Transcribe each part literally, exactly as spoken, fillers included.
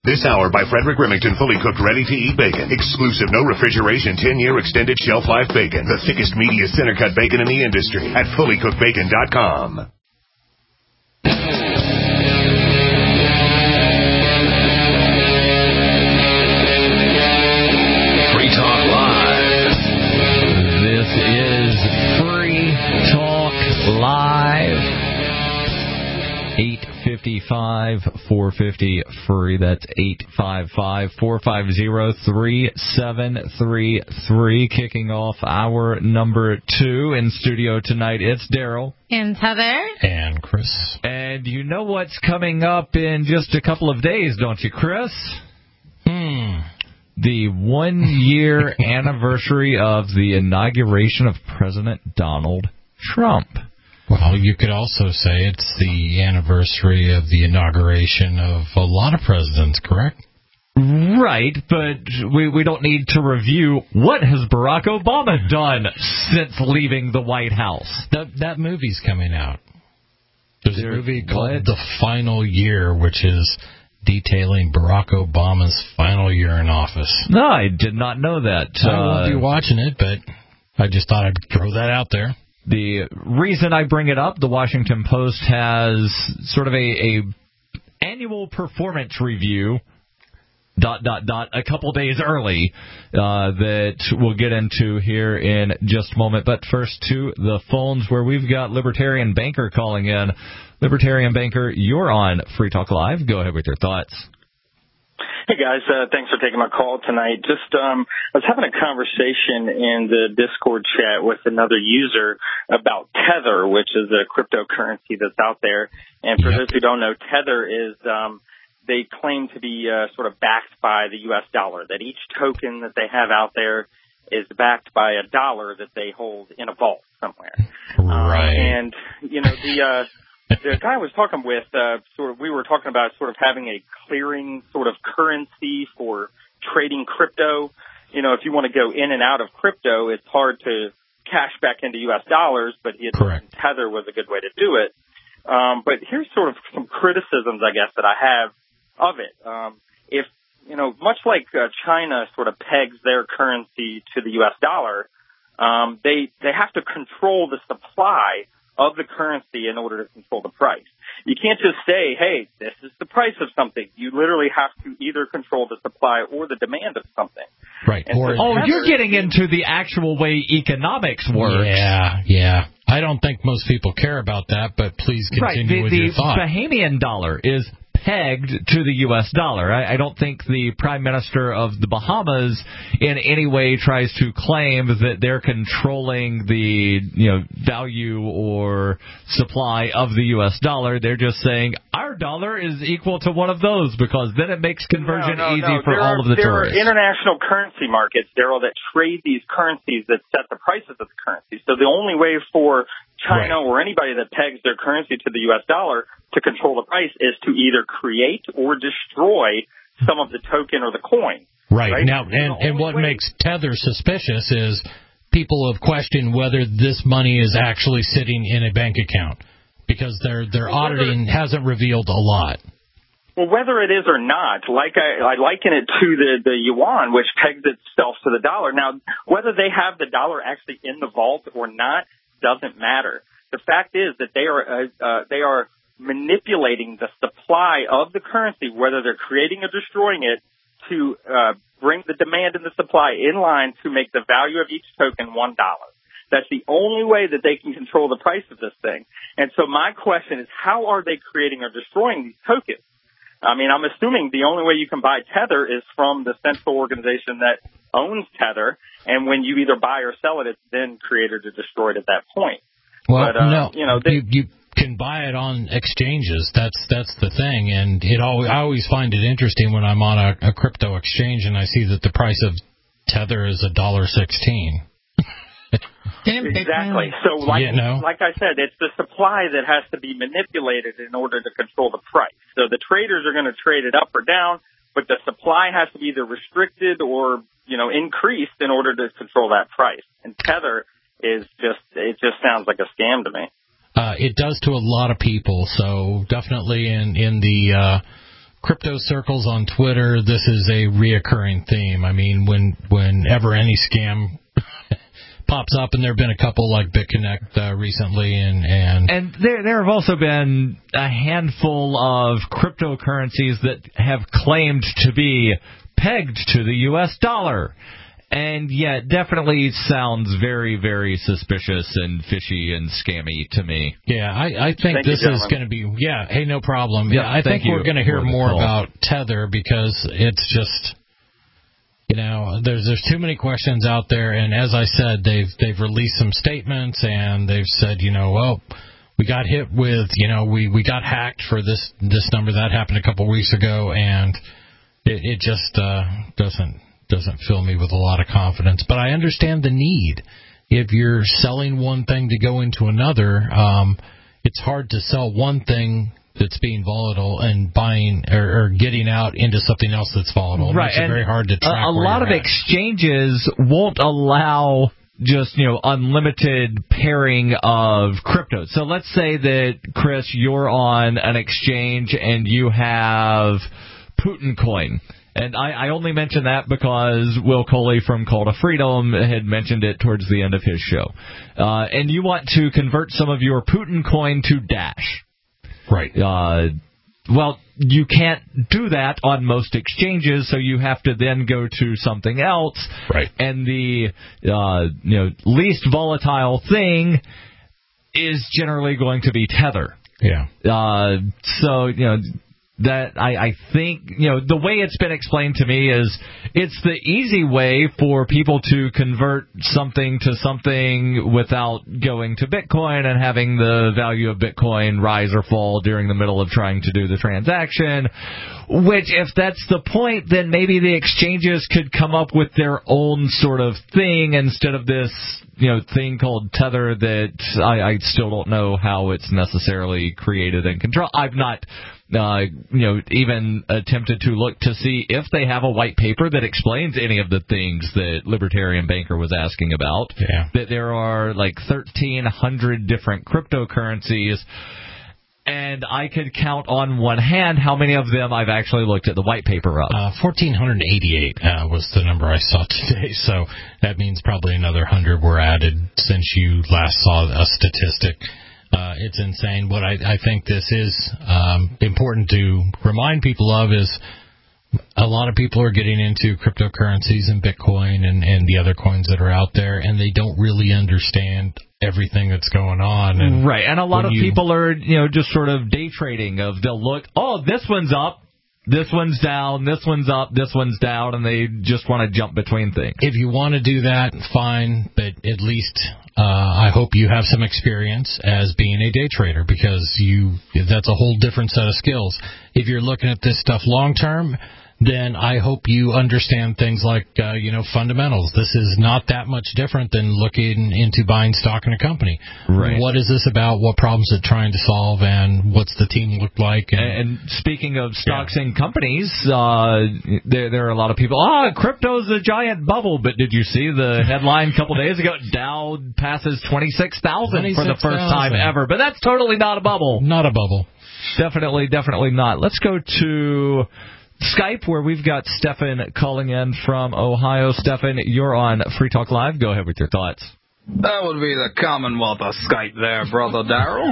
This hour by Frederick Remington, fully cooked, ready-to-eat bacon. Exclusive, no refrigeration, ten-year extended shelf life bacon. The thickest, meatiest, center-cut bacon in the industry at fully cooked bacon dot com. Free Talk Live. This is Free Talk Live. eight five five, four five zero, free. That's eight five five, four five zero, three seven three three. Kicking off our number two in studio tonight, it's Daryl. And Heather. And Chris. And you know what's coming up in just a couple of days, don't you, Chris? Hmm. The one-year anniversary of the inauguration of President Donald Trump. Well, you could also say it's the anniversary of the inauguration of a lot of presidents, correct? Right, but we we don't need to review what has Barack Obama done since leaving the White House. That that movie's coming out. There's there, a movie called what? The Final Year, which is detailing Barack Obama's final year in office. No, I did not know that. I uh, won't be watching it, but I just thought I'd throw that out there. The reason I bring it up, the Washington Post has sort of a, a annual performance review, dot, dot, dot, a couple days early, uh, that we'll get into here in just a moment. But first to the phones where we've got Libertarian Banker calling in. Libertarian Banker, you're on Free Talk Live. Go ahead with your thoughts. Hey, guys. Uh, thanks for taking my call tonight. Just um, I was having a conversation in the Discord chat with another user about Tether, which is a cryptocurrency that's out there. And for yep. those who don't know, Tether is um, they claim to be uh, sort of backed by the U S dollar, that each token that they have out there is backed by a dollar that they hold in a vault somewhere. Right. Uh, and, you know, the... Uh, The guy I was talking with, uh, sort of, we were talking about sort of having a clearing sort of currency for trading crypto. You know, if you want to go in and out of crypto, it's hard to cash back into U S dollars, but he had Correct. Tether was a good way to do it. Um, but here's sort of some criticisms, I guess, that I have of it. Um, if, you know, much like uh, China sort of pegs their currency to the U S dollar, um, they, they have to control the supply of the currency in order to control the price. You can't just say, hey, this is the price of something. You literally have to either control the supply or the demand of something. Right. Or, oh, Tether, you're getting into the actual way economics works. Yeah, yeah. I don't think most people care about that, but please continue right. the, with the your thought. The Bahamian dollar is pegged to the U S dollar. I, I don't think the Prime Minister of the Bahamas in any way tries to claim that they're controlling the, you know, value or supply of the U S dollar. They're just saying our dollar is equal to one of those because then it makes conversion no, no, easy no. for there all are, of the there tourists. There are international currency markets, Daryl, that trade these currencies that set the prices of the currency. So the only way for China right. or anybody that pegs their currency to the U S dollar to control the price is to either create or destroy some of the token or the coin. Right. right? Now, and, and what way. makes Tether suspicious is people have questioned whether this money is actually sitting in a bank account because their their well, auditing whether, hasn't revealed a lot. Well, whether it is or not, like I, I liken it to the, the yuan, which pegs itself to the dollar. Now, whether they have the dollar actually in the vault or not doesn't matter. The fact is that they are uh, uh, they are manipulating the supply of the currency, whether they're creating or destroying it, to uh, bring the demand and the supply in line to make the value of each token one dollar. That's the only way that they can control the price of this thing. And so my question is, how are they creating or destroying these tokens? I mean, I'm assuming the only way you can buy Tether is from the central organization that owns Tether, and when you either buy or sell it, it's then created or destroyed at that point. Well, but, uh, no, you know, they, you, you can buy it on exchanges. That's that's the thing, and it always, I always find it interesting when I'm on a, a crypto exchange and I see that the price of Tether is a dollar sixteen. Exactly. So, like, you know? like I said, it's the supply that has to be manipulated in order to control the price. So the traders are going to trade it up or down, but the supply has to be either restricted or, you know, increased in order to control that price. And Tether is just, it just sounds like a scam to me. Uh, it does to a lot of people. So definitely in, in the, uh, crypto circles on Twitter, this is a reoccurring theme. I mean, when whenever any scam pops up, and there have been a couple like BitConnect uh, recently, and and and there there have also been a handful of cryptocurrencies that have claimed to be pegged to the U S dollar. And yeah, it definitely sounds very, very suspicious and fishy and scammy to me. Yeah, I, I think Thank this you, is going to be, yeah, hey, no problem. Yeah, yeah, I think we're going to hear more call. about Tether because it's just, you know, there's there's too many questions out there. And as I said, they've they've released some statements and they've said, you know, well, we got hit with, you know, we, we got hacked for this this number. That happened a couple weeks ago, and it, it just uh, doesn't. doesn't fill me with a lot of confidence. But I understand the need. If you're selling one thing to go into another, um, it's hard to sell one thing that's being volatile and buying or, or getting out into something else that's volatile. It right, makes it and very hard to track a, a where lot you're of at. exchanges won't allow just, you know, unlimited pairing of crypto. So let's say that, Chris, you're on an exchange and you have Putin coin. And I, I only mention that because Will Coley from Call to Freedom had mentioned it towards the end of his show. Uh, and you want to convert some of your Putin coin to Dash. Right. Uh, well, you can't do that on most exchanges, so you have to then go to something else. Right. And the uh, you know least volatile thing is generally going to be Tether. Yeah. Uh, so, you know... That I, I think, you know, the way it's been explained to me is it's the easy way for people to convert something to something without going to Bitcoin and having the value of Bitcoin rise or fall during the middle of trying to do the transaction. Which, if that's the point, then maybe the exchanges could come up with their own sort of thing instead of this, you know, thing called Tether that I, I still don't know how it's necessarily created and controlled. I've not... Uh, you know, even attempted to look to see if they have a white paper that explains any of the things that Libertarian Banker was asking about. Yeah. That there are like thirteen hundred different cryptocurrencies, and I could count on one hand how many of them I've actually looked at the white paper of. Uh, one thousand four hundred eighty-eight uh, was the number I saw today, so that means probably another one hundred were added since you last saw a statistic. Uh, it's insane. What I, I think this is um, important to remind people of is a lot of people are getting into cryptocurrencies and Bitcoin and, and the other coins that are out there, and they don't really understand everything that's going on. And right, and a lot of you, people are, you know, just sort of day trading of they'll look, oh, this one's up, this one's down, this one's up, this one's down, and they just want to jump between things. If you want to do that, fine, but at least uh, I hope you have some experience as being a day trader, because you that's a whole different set of skills. If you're looking at this stuff long term, then I hope you understand things like, uh, you know, fundamentals. This is not that much different than looking into buying stock in a company. Right. What is this about? What problems it's trying to solve? And what's the team look like? And, and speaking of stocks yeah. and companies, uh, there, there are a lot of people, ah, oh, crypto's a giant bubble. But did you see the headline a couple days ago? Dow passes twenty-six thousand for the first time ever. But that's totally not a bubble. Not a bubble. Definitely, definitely not. Let's go to Skype, where we've got Stefan calling in from Ohio. Stefan, you're on Free Talk Live. Go ahead with your thoughts. That would be the Commonwealth of Skype there, Brother Darrell.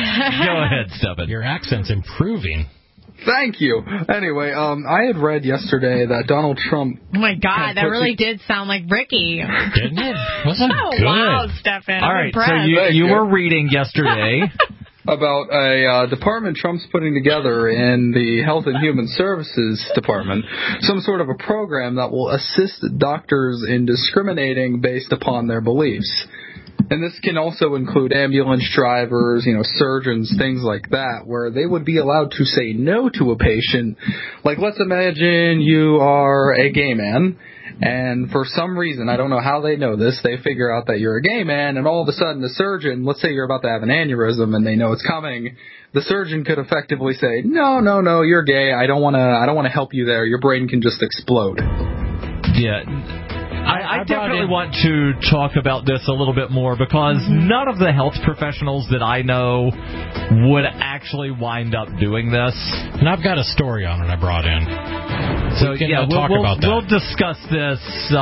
Go ahead, Stefan. Your accent's improving. Thank you. Anyway, um, I had read yesterday that Donald Trump... Oh, my God, that really did sound like Ricky. Didn't it? Wasn't oh, good. wow, Stefan. All I'm right, impressed. so you, you you. were reading yesterday... about a uh, department Trump's putting together in the Health and Human Services Department, some sort of a program that will assist doctors in discriminating based upon their beliefs. And this can also include ambulance drivers, you know, surgeons, things like that, where they would be allowed to say no to a patient. Like, let's imagine you are a gay man, and for some reason, I don't know how they know this, they figure out that you're a gay man, and all of a sudden the surgeon, let's say you're about to have an aneurysm and they know it's coming, the surgeon could effectively say, no, no, no, you're gay, I don't want to I don't want to help you there, your brain can just explode. Yeah. I, I definitely want to talk about this a little bit more because mm-hmm. none of the health professionals that I know would actually wind up doing this. And I've got a story on it I brought in. So, we can, yeah, uh, we'll, talk we'll, about that. We'll discuss this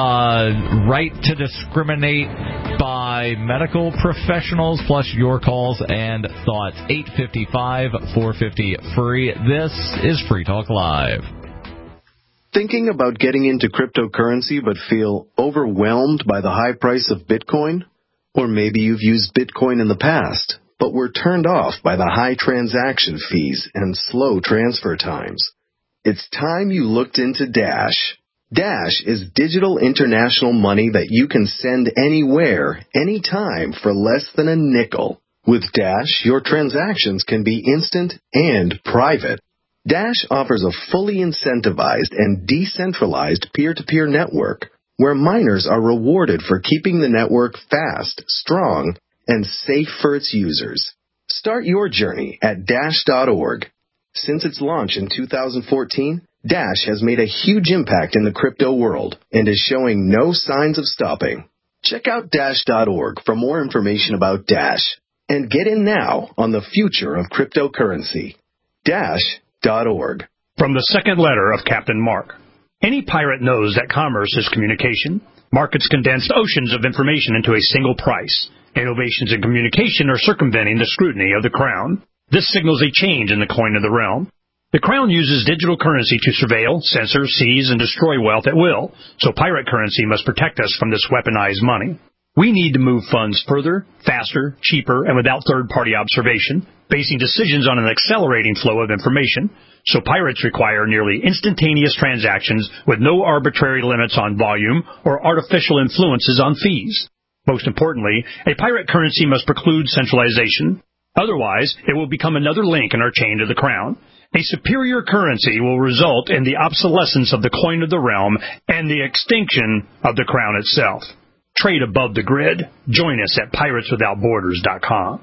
uh, right to discriminate by medical professionals, plus your calls and thoughts. eight five five, four five zero, free. This is Free Talk Live. Thinking about getting into cryptocurrency but feel overwhelmed by the high price of Bitcoin? Or maybe you've used Bitcoin in the past, but were turned off by the high transaction fees and slow transfer times. It's time you looked into Dash. Dash is digital international money that you can send anywhere, anytime for less than a nickel. With Dash, your transactions can be instant and private. Dash offers a fully incentivized and decentralized peer-to-peer network where miners are rewarded for keeping the network fast, strong, and safe for its users. Start your journey at dash dot org. Since its launch in two thousand fourteen, Dash has made a huge impact in the crypto world and is showing no signs of stopping. Check out dash dot org for more information about Dash and get in now on the future of cryptocurrency. Dash dot org. From the second letter of Captain Mark. Any pirate knows that commerce is communication. Markets condense oceans of information into a single price. Innovations in communication are circumventing the scrutiny of the crown. This signals a change in the coin of the realm. The crown uses digital currency to surveil, censor, seize, and destroy wealth at will, so pirate currency must protect us from this weaponized money. We need to move funds further, faster, cheaper, and without third-party observation, basing decisions on an accelerating flow of information. So pirates require nearly instantaneous transactions with no arbitrary limits on volume or artificial influences on fees. Most importantly, a pirate currency must preclude centralization. Otherwise, it will become another link in our chain to the crown. A superior currency will result in the obsolescence of the coin of the realm and the extinction of the crown itself. Trade above the grid. Join us at pirates without borders dot com.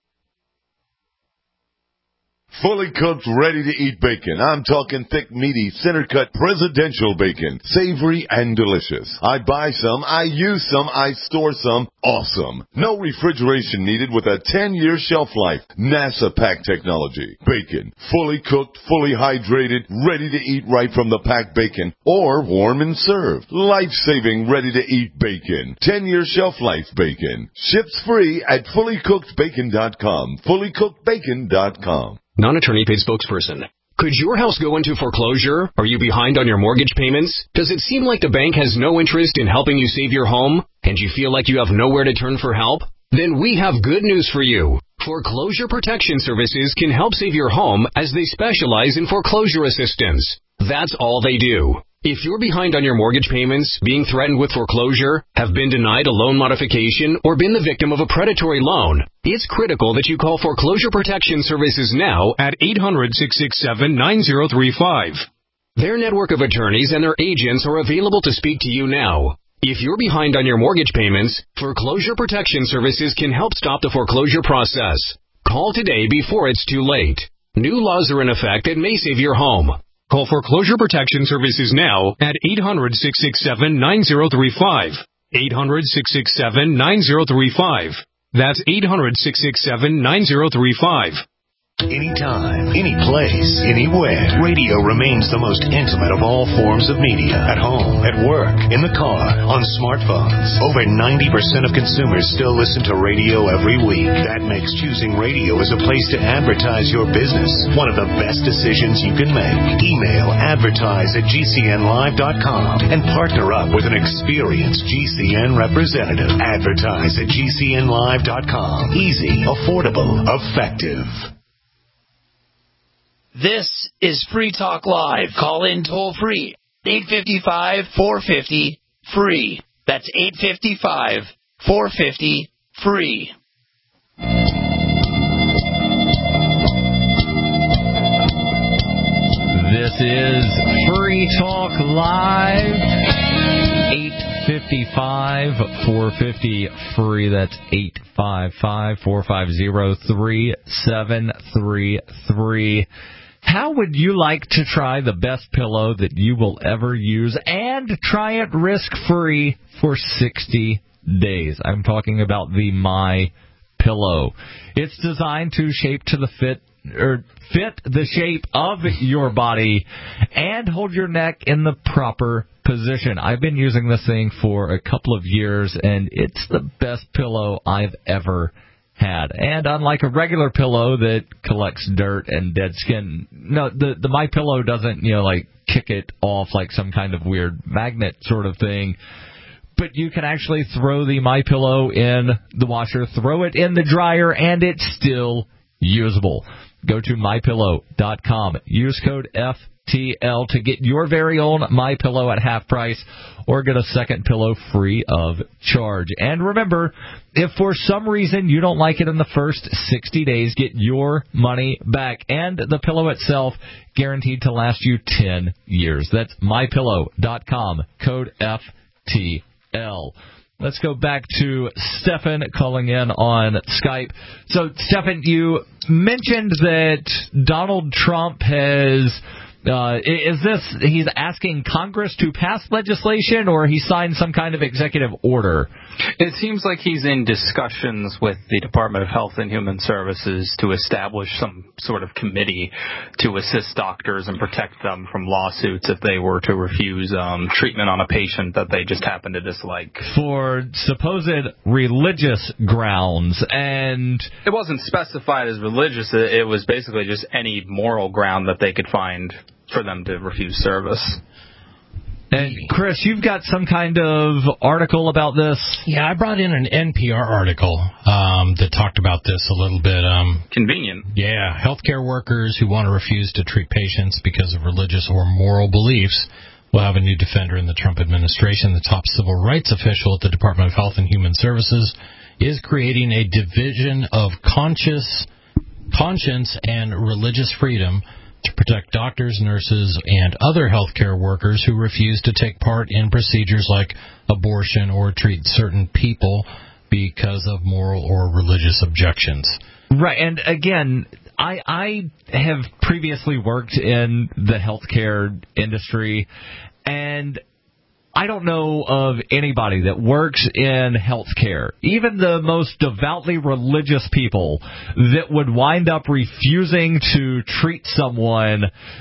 Fully cooked, ready-to-eat bacon. I'm talking thick, meaty, center-cut presidential bacon. Savory and delicious. I buy some, I use some, I store some. Awesome. No refrigeration needed with a ten-year shelf life. NASA pack technology. Bacon. Fully cooked, fully hydrated, ready to eat right from the packed bacon. Or warm and served. Life-saving, ready-to-eat bacon. ten-year shelf life bacon. Ships free at fully cooked bacon dot com. fully cooked bacon dot com. Non-attorney paid spokesperson. Could your house go into foreclosure? Are you behind on your mortgage payments? Does it seem like the bank has no interest in helping you save your home? And you feel like you have nowhere to turn for help? Then we have good news for you. Foreclosure Protection Services can help save your home as they specialize in foreclosure assistance. That's all they do. If you're behind on your mortgage payments, being threatened with foreclosure, have been denied a loan modification, or been the victim of a predatory loan, it's critical that you call Foreclosure Protection Services now at eight hundred, six six seven, nine zero three five. Their network of attorneys and their agents are available to speak to you now. If you're behind on your mortgage payments, Foreclosure Protection Services can help stop the foreclosure process. Call today before it's too late. New laws are in effect that may save your home. Call Foreclosure Protection Services now at eight hundred, six six seven, nine zero three five. eight hundred, six six seven, nine zero three five. That's eight hundred, six six seven, nine zero three five. Anytime, any place, anywhere, radio remains the most intimate of all forms of media. At home, at work, in the car, on smartphones. Over ninety percent of consumers still listen to radio every week. That makes choosing radio as a place to advertise your business one of the best decisions you can make. Email advertise at G C N live dot com and partner up with an experienced G C N representative. Advertise at G C N live dot com. Easy, affordable, effective. This is Free Talk Live. Call in toll free. eight five five, four five zero, free. That's eight five five, four five zero, free. This is Free Talk Live. eight five five, four five zero, free. That's eight five five, four five zero, three seven three three. How would you like to try the best pillow that you will ever use and and try it risk-free for sixty days. I'm talking about the My Pillow. It's designed to shape to the fit or fit the shape of your body and hold your neck in the proper position. I've been using this thing for a couple of years, and it's the best pillow I've ever had. And unlike a regular pillow that collects dirt and dead skin, no, the the My Pillow doesn't, you know, like kick it off like some kind of weird magnet sort of thing. But you can actually throw the My Pillow in the washer, throw it in the dryer, and it's still usable. Go to my pillow dot com. Use code F T L to get your very own My Pillow at half price, or get a second pillow free of charge. And remember, if for some reason you don't like it in the first sixty days, get your money back. And the pillow itself guaranteed to last you ten years. That's my pillow dot com. Code F T L. Let's go back to Stefan calling in on Skype. So, Stefan, you mentioned that Donald Trump has... Uh, is this, he's asking Congress to pass legislation, or he signed some kind of executive order? It seems like he's in discussions with the Department of Health and Human Services to establish some sort of committee to assist doctors and protect them from lawsuits if they were to refuse um, treatment on a patient that they just happen to dislike. For supposed religious grounds, and... It wasn't specified as religious. It was basically just any moral ground that they could find for them to refuse service. And Chris, you've got some kind of article about this? Yeah, I brought in an N P R article um, that talked about this a little bit. Um, Convenient. Yeah, healthcare workers who want to refuse to treat patients because of religious or moral beliefs will have a new defender in the Trump administration. The top civil rights official at the Department of Health and Human Services is creating a division of conscious, conscience and religious freedom to protect doctors, nurses, and other healthcare workers who refuse to take part in procedures like abortion or treat certain people because of moral or religious objections. Right, and again, I, I have previously worked in the healthcare industry, and I don't know of anybody that works in healthcare, even the most devoutly religious people, that would wind up refusing to treat someone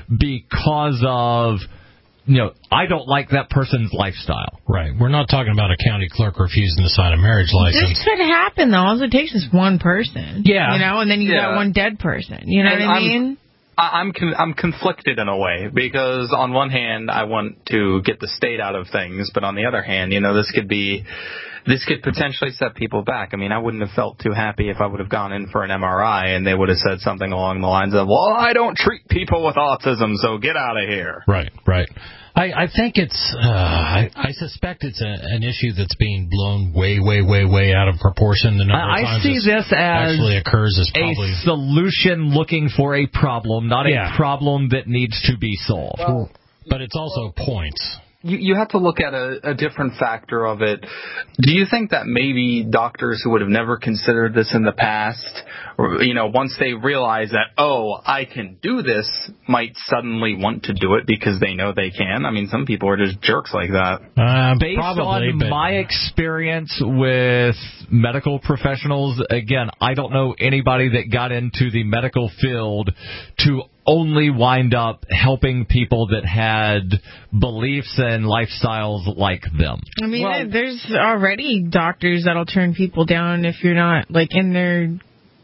because of, you know, I don't like that person's lifestyle. Right. We're not talking about a county clerk refusing to sign a marriage license. This could happen, though. All it takes is one person. Yeah. You know, and then you yeah. got one dead person. You know and what I I'm, mean? I'm con- I'm conflicted in a way, because on one hand I want to get the state out of things, but on the other hand, you know, this could be this could potentially set people back. I mean, I wouldn't have felt too happy if I would have gone in for an M R I and they would have said something along the lines of, "Well, I don't treat people with autism, so get out of here." Right, right. I, I think it's, uh, I, I suspect it's a, an issue that's being blown way, way, way, way out of proportion. The number I, of times I see this as actually occurs is probably a solution looking for a problem, not yeah. a problem that needs to be solved. Well, but it's also points. You, you have to look at a, a different factor of it. Do you think that maybe doctors who would have never considered this in the past, or, you know, once they realize that, oh, I can do this, might suddenly want to do it because they know they can? I mean, some people are just jerks like that. Uh, Based probably, on but... my experience with medical professionals, again, I don't know anybody that got into the medical field to only wind up helping people that had beliefs and lifestyles like them. I mean, Well, there's already doctors that'll turn people down if you're not, like, in their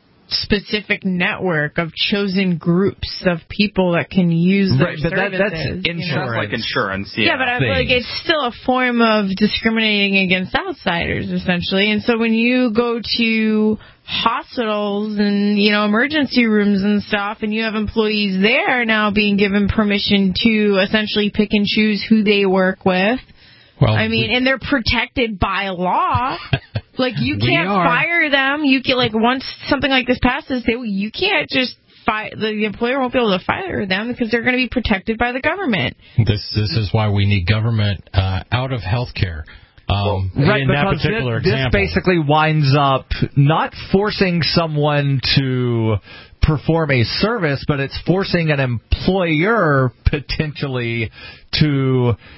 specific network of chosen groups of people that can use their right, but that, services. that's you know? insurance. That's like insurance, yeah. Yeah, but I feel like it's still a form of discriminating against outsiders, essentially. And so when you go to hospitals and, you know, emergency rooms and stuff, and you have employees there now being given permission to essentially pick and choose who they work with, Well, I mean, we, and they're protected by law. Like, you We can't are. fire them. You can, like, once something like this passes, they, you can't just fire, the employer won't be able to fire them because they're going to be protected by the government. this this is why we need government uh, out of healthcare. Um, Right, in that because particular this, this example. basically winds up not forcing someone to perform a service, but it's forcing an employer potentially to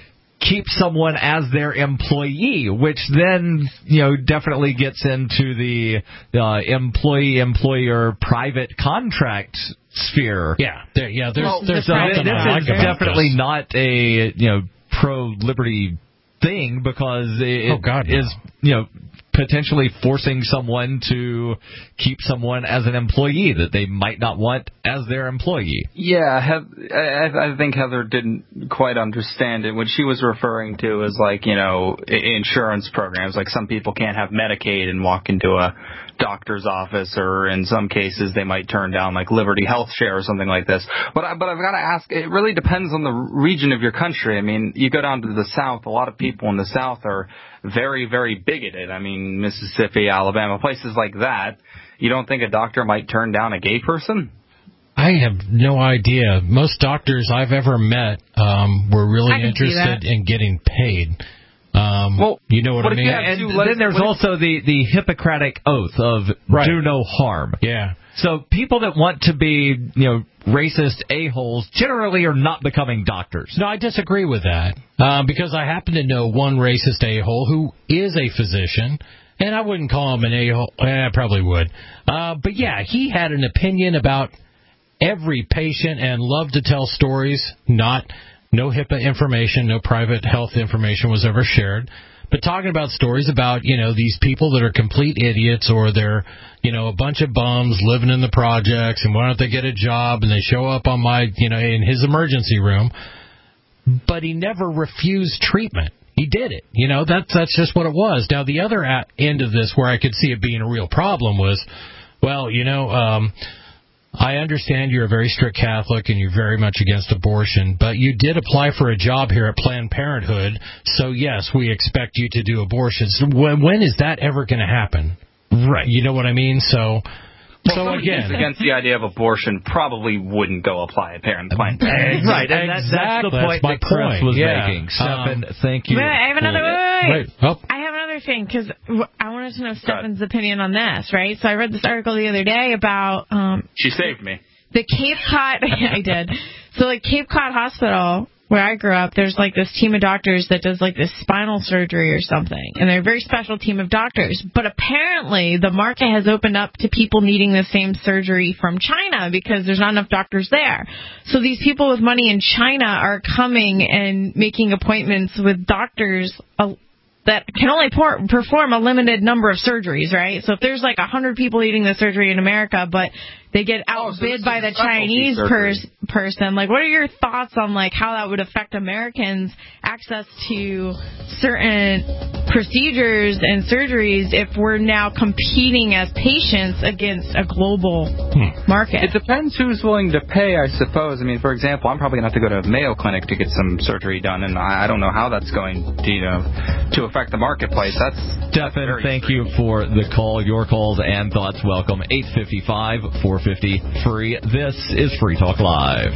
keep someone as their employee, which then, you know, definitely gets into the uh, employee-employer private contract sphere. Yeah, there, yeah. There's, well, there's so nothing this I like is about definitely this. not a, you know, pro-liberty thing, because it oh, God, no. is, you know, potentially forcing someone to keep someone as an employee that they might not want as their employee. Yeah, Heath- I, I think Heather didn't quite understand it. What she was referring to is like, you know, insurance programs. Like some people can't have Medicaid and walk into a doctor's office, or in some cases they might turn down like Liberty Health Share or something like this. But I, but I've got to ask, it really depends on the region of your country. I mean, you go down to the South, a lot of people in the South are very, very bigoted. I mean, Mississippi, Alabama, places like that. You don't think a doctor might turn down a gay person? I have no idea. Most doctors I've ever met um, were really interested in getting paid. Um, well, you know what, what I mean? And then there's also the, the Hippocratic Oath of right. do no harm. Yeah. So people that want to be, you know, racist a-holes generally are not becoming doctors. No, I disagree with that. Uh, because I happen to know one racist a-hole who is a physician, and I wouldn't call him an a-hole. Eh, I probably would. Uh, but yeah, he had an opinion about every patient and loved to tell stories. Not, no HIPAA information, no private health information was ever shared. But talking about stories about, you know, these people that are complete idiots, or they're, you know, a bunch of bums living in the projects, and why don't they get a job, and they show up on my, you know, in his emergency room. But he never refused treatment. He did it. You know, that's, that's just what it was. Now, the other end of this, where I could see it being a real problem, was, well, you know, um, I understand you're a very strict Catholic and you're very much against abortion, but you did apply for a job here at Planned Parenthood, so yes, we expect you to do abortions. When, when is that ever going to happen? Right. You know what I mean? So, well, so again, against the idea of abortion probably wouldn't go apply at Planned Parenthood. Right, and that's, that's the point that's that Chris point. was yeah. making. Stephen, um, thank you. Wait, I have another. Wait, wait, wait. Oh. I have another thing, because I wanted to know Stephen's opinion on this. Right. So I read this article the other day about. Um, she saved me. The Cape Cod, I did. So, like, Cape Cod Hospital, where I grew up, there's, like, this team of doctors that does, like, this spinal surgery or something. And they're a very special team of doctors. But apparently, the market has opened up to people needing the same surgery from China because there's not enough doctors there. So these people with money in China are coming and making appointments with doctors uh, that can only por- perform a limited number of surgeries, right? So if there's, like, one hundred people needing the surgery in America, but they get outbid oh, so by the Chinese pers- person. Like, what are your thoughts on, like, how that would affect Americans' access to certain procedures and surgeries if we're now competing as patients against a global hmm. market? It depends who's willing to pay, I suppose. I mean, for example, I'm probably going to have to go to Mayo Clinic to get some surgery done, and I, I don't know how that's going to, you know, to affect the marketplace. That's Stephen, thank you for the call. Your calls and thoughts welcome. eight five five, four fifty, free. This is Free Talk Live.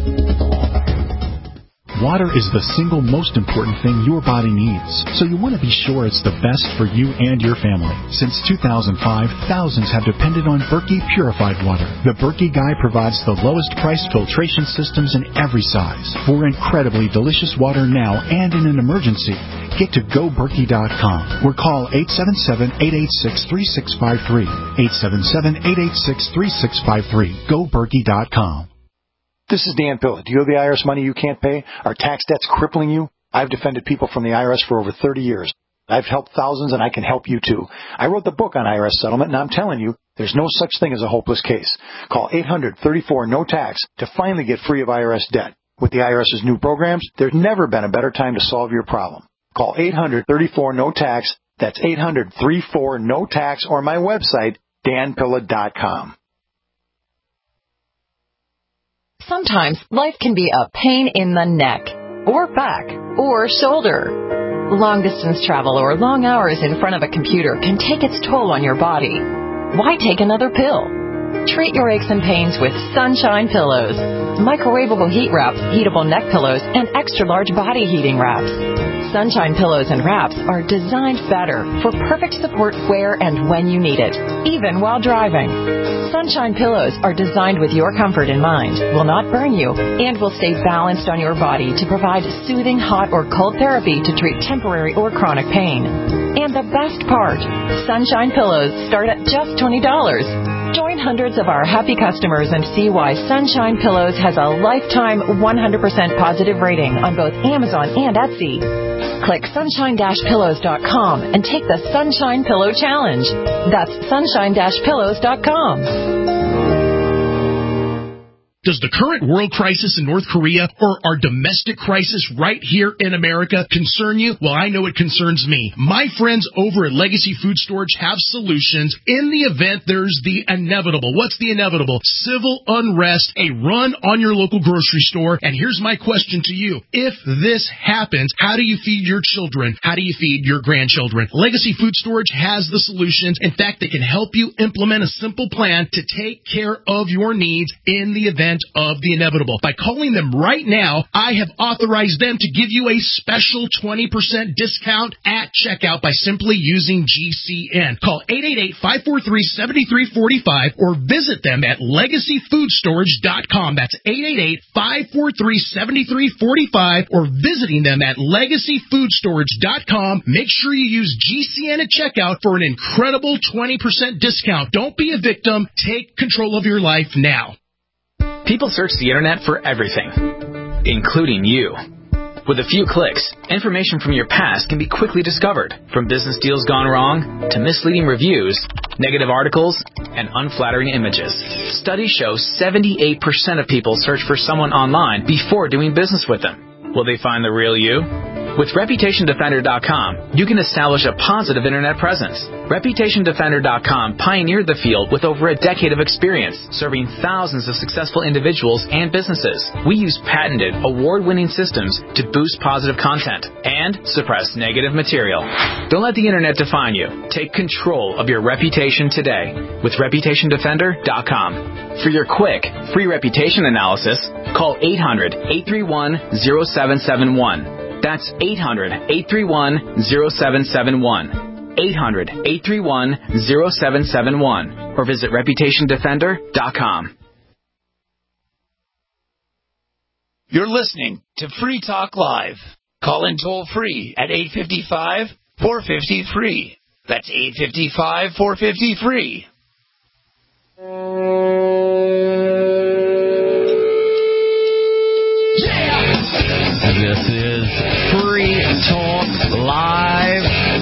Water is the single most important thing your body needs, so you want to be sure it's the best for you and your family. Since two thousand five, thousands have depended on Berkey Purified Water. The Berkey Guy provides the lowest priced filtration systems in every size. For incredibly delicious water now and in an emergency, get to go berkey dot com or call eight seven seven, eight eight six, three six five three. eight seven seven, eight eight six, three six five three. go berkey dot com. This is Dan Pilla. Do you owe the I R S money you can't pay? Are tax debts crippling you? I've defended people from the I R S for over thirty years. I've helped thousands, and I can help you, too. I wrote the book on I R S settlement, and I'm telling you, there's no such thing as a hopeless case. Call eight hundred, thirty-four, no tax to finally get free of I R S debt. With the IRS's new programs, there's never been a better time to solve your problem. Call eight hundred, thirty-four, no tax. That's eight hundred, thirty-four, no tax, or my website, dan pilla dot com. Sometimes life can be a pain in the neck, or back, or shoulder. Long-distance travel or long hours in front of a computer can take its toll on your body. Why take another pill? Treat your aches and pains with Sunshine Pillows. Microwavable heat wraps, heatable neck pillows, and extra-large body heating wraps. Sunshine pillows and wraps are designed better for perfect support where and when you need it, even while driving. Sunshine pillows are designed with your comfort in mind, will not burn you, and will stay balanced on your body to provide soothing hot or cold therapy to treat temporary or chronic pain. And the best part, Sunshine pillows start at just twenty dollars. Join hundreds of our happy customers and see why Sunshine Pillows has a lifetime one hundred percent positive rating on both Amazon and Etsy. Click sunshine dash pillows dot com and take the Sunshine Pillow Challenge. That's sunshine dash pillows dot com. Does the current world crisis in North Korea or our domestic crisis right here in America concern you? Well, I know it concerns me. My friends over at Legacy Food Storage have solutions in the event there's the inevitable. What's the inevitable? Civil unrest, a run on your local grocery store. And here's my question to you. If this happens, how do you feed your children? How do you feed your grandchildren? Legacy Food Storage has the solutions. In fact, they can help you implement a simple plan to take care of your needs in the event of the inevitable. By calling them right now, I have authorized them to give you a special twenty percent discount at checkout by simply using G C N. Call eight eight eight, five four three, seven three four five or visit them at legacy food storage dot com. That's eight eight eight, five four three, seven three four five or visiting them at legacy food storage dot com. Make sure you use G C N at checkout for an incredible twenty percent discount. Don't be a victim. Take control of your life now. People search the internet for everything, including you. With a few clicks, information from your past can be quickly discovered, from business deals gone wrong to misleading reviews, negative articles, and unflattering images. Studies show seventy-eight percent of people search for someone online before doing business with them. Will they find the real you? With reputation defender dot com, you can establish a positive internet presence. reputation defender dot com pioneered the field with over a decade of experience, serving thousands of successful individuals and businesses. We use patented, award-winning systems to boost positive content and suppress negative material. Don't let the internet define you. Take control of your reputation today with reputation defender dot com. For your quick, free reputation analysis, call eight hundred, eight three one, zero seven seven one. That's eight hundred, eight three one, zero seven seven one. eight hundred, eight three one, zero seven seven one. Or visit reputation defender dot com. You're listening to Free Talk Live. Call in toll free at eight five five, four five zero, free. That's eight five five, four five zero, free. This is Free Talk Live.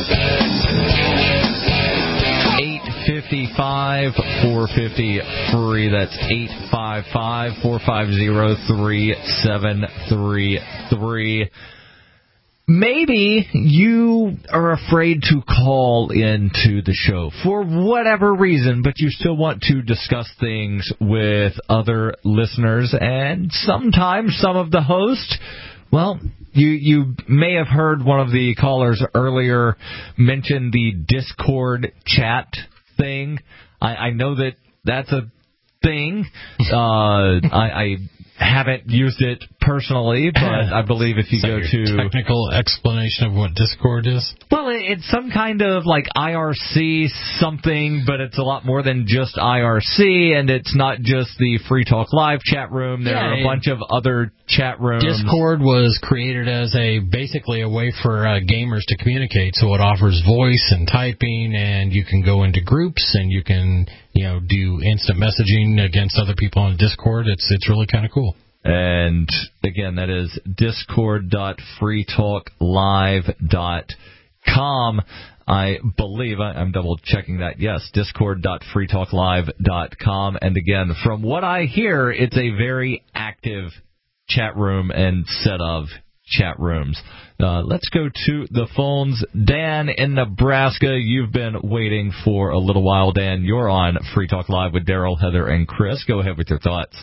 eight five five, four five zero, free. That's eight five five, four five zero, three seven three three. Maybe you are afraid to call into the show for whatever reason, but you still want to discuss things with other listeners, and sometimes some of the hosts, well, you you may have heard one of the callers earlier mention the Discord chat thing. I, I know that that's a thing. Uh, I, I haven't used it personally, but I believe if you so go to technical explanation of what Discord is. Well, it's some kind of like I R C something, but it's a lot more than just I R C, and it's not just the Free Talk Live chat room. There yeah, are a bunch of other chat rooms. Discord was created as a basically a way for uh, gamers to communicate. So it offers voice and typing, and you can go into groups and you can you know do instant messaging against other people on Discord. It's it's really kind of cool. And again, that is discord dot free talk live dot com. I believe, I'm double checking that, yes, discord dot free talk live dot com. And again, from what I hear, it's a very active chat room and set of chat rooms. Uh, let's go to the phones. Dan in Nebraska, you've been waiting for a little while. Dan, you're on Free Talk Live with Daryl, Heather, and Chris. Go ahead with your thoughts.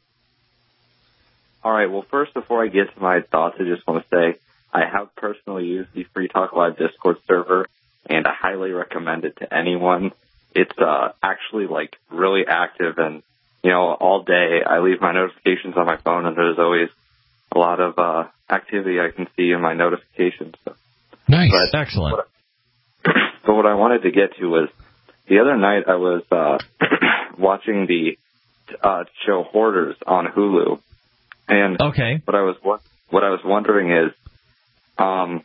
All right, well, first, before I get to my thoughts, I just want to say I have personally used the Free Talk Live Discord server, and I highly recommend it to anyone. It's uh, actually, like, really active, and, you know, all day I leave my notifications on my phone, and there's always a lot of uh, activity I can see in my notifications. So Nice. But Excellent. What, but what I wanted to get to was the other night I was uh, watching the uh, show Hoarders on Hulu, and okay. what I was what I was wondering is, um,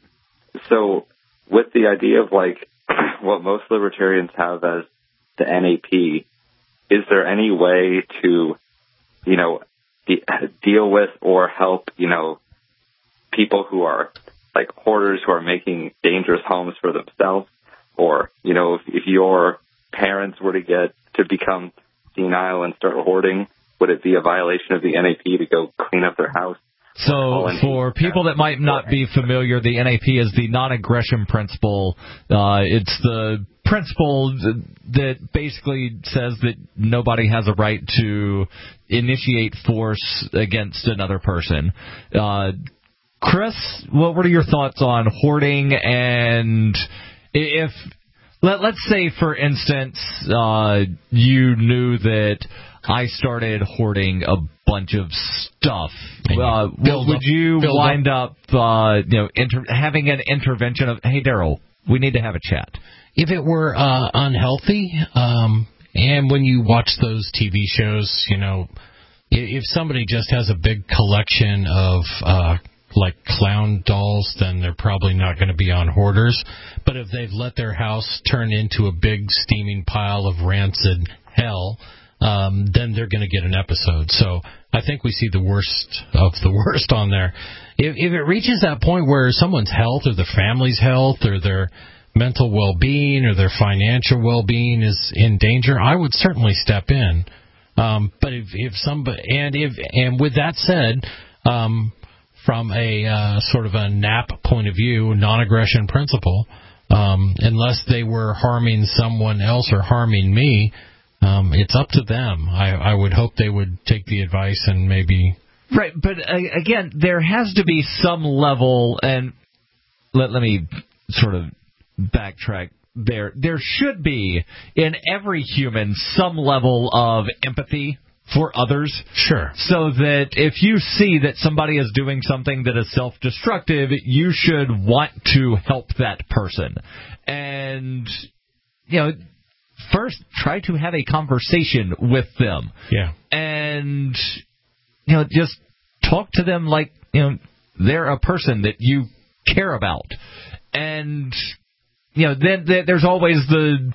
so with the idea of like what most libertarians have as the N A P, is there any way to, you know, de- deal with or help, you know, people who are like hoarders who are making dangerous homes for themselves? Or, you know, if, if your parents were to get to become senile and start hoarding, would it be a violation of the N A P to go clean up their house? So for people that might not be familiar, the N A P is the non-aggression principle. Uh, it's the principle that basically says that nobody has a right to initiate force against another person. Uh, Chris, what what are your thoughts on hoarding? And if let, let's say, for instance, uh, you knew that I started hoarding a bunch of stuff, uh, would you wind up, up uh, you know, inter- having an intervention of, hey, Daryl, we need to have a chat? If it were uh, unhealthy, um, and when you watch those T V shows, you know, if somebody just has a big collection of uh, like clown dolls, then they're probably not going to be on Hoarders. But if they've let their house turn into a big steaming pile of rancid hell, um, then they're going to get an episode. So I think we see the worst of the worst on there. If, if it reaches that point where someone's health or their family's health or their mental well-being or their financial well-being is in danger, I would certainly step in. Um, but if, if somebody, and if, and with that said, um, from a uh, sort of a N A P point of view, non-aggression principle, um, unless they were harming someone else or harming me, um, it's up to them. I, I would hope they would take the advice and maybe... Right, but uh, again, there has to be some level, and let, let me sort of backtrack there. There should be, in every human, some level of empathy for others. Sure. So that if you see that somebody is doing something that is self-destructive, you should want to help that person. And, you know, first try to have a conversation with them. Yeah. And, you know, just talk to them like, you know, they're a person that you care about. And, you know, then there's always the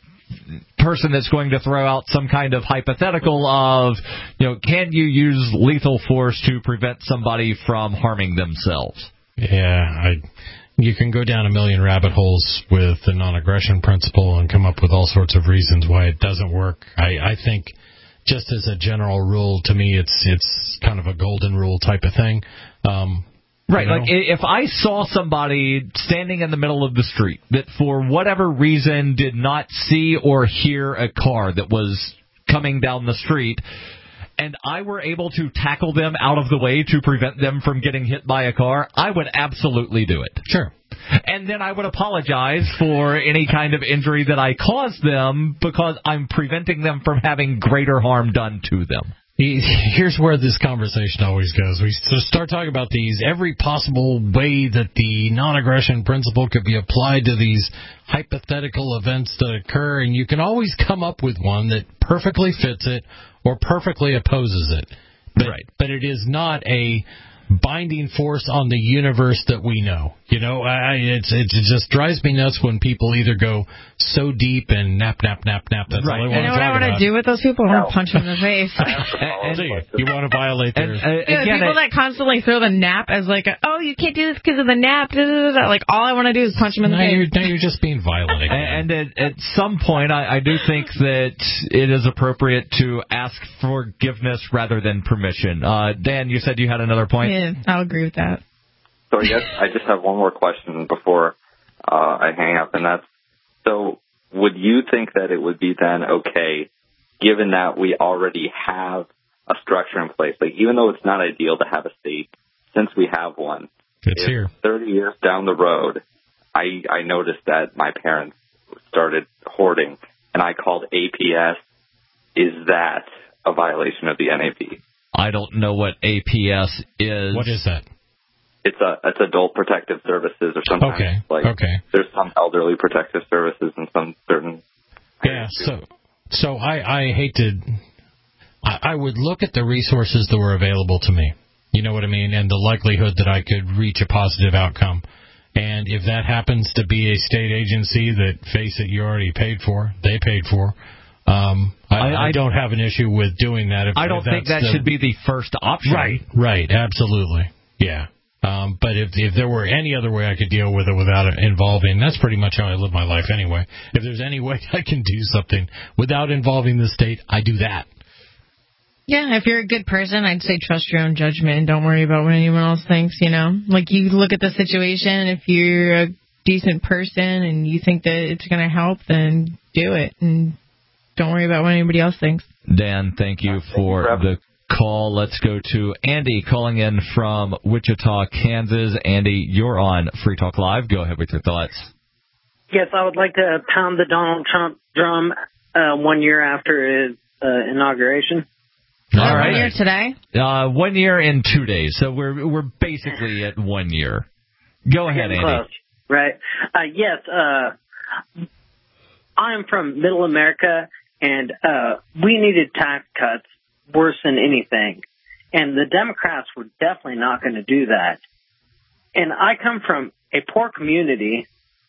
person that's going to throw out some kind of hypothetical of, you know, can you use lethal force to prevent somebody from harming themselves? Yeah, I, you can go down a million rabbit holes with the non-aggression principle and come up with all sorts of reasons why it doesn't work. I, I think just as a general rule, to me, it's it's kind of a golden rule type of thing. Um, Right, you know? like if I saw somebody standing in the middle of the street that for whatever reason did not see or hear a car that was coming down the street, and I were able to tackle them out of the way to prevent them from getting hit by a car, I would absolutely do it. Sure. And then I would apologize for any kind of injury that I caused them because I'm preventing them from having greater harm done to them. Here's where this conversation always goes. We start talking about these, every possible way that the non-aggression principle could be applied to these hypothetical events that occur, and you can always come up with one that perfectly fits it or perfectly opposes it. But, right. But it is not a binding force on the universe that we know. You know, I, it's, it just drives me nuts when people either go so deep and nap, nap, nap, nap. That's right. all I want to talk about. You know what I want to do with those people? I want to punch them in the face. and, and, you want to violate their... And, uh, yeah, again, people I, that constantly throw the nap as like, a, oh, you can't do this because of the nap. Da, da, da, da. Like, all I want to do is punch them in the now face. You're, now you're just being violent again. And at, at some point, I, I do think that it is appropriate to ask forgiveness rather than permission. Uh, Dan, you said you had another point? Yeah, I'll agree with that. So I guess I just have one more question before uh, I hang up, and that's, so would you think that it would be then okay, given that we already have a structure in place, like even though it's not ideal to have a state, since we have one, it's here. thirty years down the road, I, I noticed that my parents started hoarding, and I called A P S. Is that a violation of the N A P? I don't know what A P S is. What is that? it's a it's adult protective services or something. Okay. Like okay. There's some elderly protective services and some certain. Yeah. So so I I hate to. I, I would look at the resources that were available to me. You know what I mean, and the likelihood that I could reach a positive outcome. And if that happens to be a state agency that, face it, you already paid for, they paid for, um, I, I, I don't have an issue with doing that. If, I don't if think that the, should be the first option. Right, right, absolutely, yeah. Um, but if if there were any other way I could deal with it without it involving, that's pretty much how I live my life anyway. If there's any way I can do something without involving the state, I do that. Yeah, if you're a good person, I'd say trust your own judgment and don't worry about what anyone else thinks, you know? Like, you look at the situation, if you're a decent person and you think that it's going to help, then do it. And don't worry about what anybody else thinks. Dan, thank you for the call. Let's go to Andy calling in from Wichita, Kansas. Andy, you're on Free Talk Live. Go ahead with your thoughts. Yes, I would like to pound the Donald Trump drum uh, one year after his uh, inauguration. All right. One year today? Uh, one year in two days. So we're we're basically at one year. Go ahead, Andy. Close, right. Uh, yes, uh, I'm from Middle America, and uh, we needed tax cuts worse than anything. And the Democrats were definitely not going to do that. And I come from a poor community,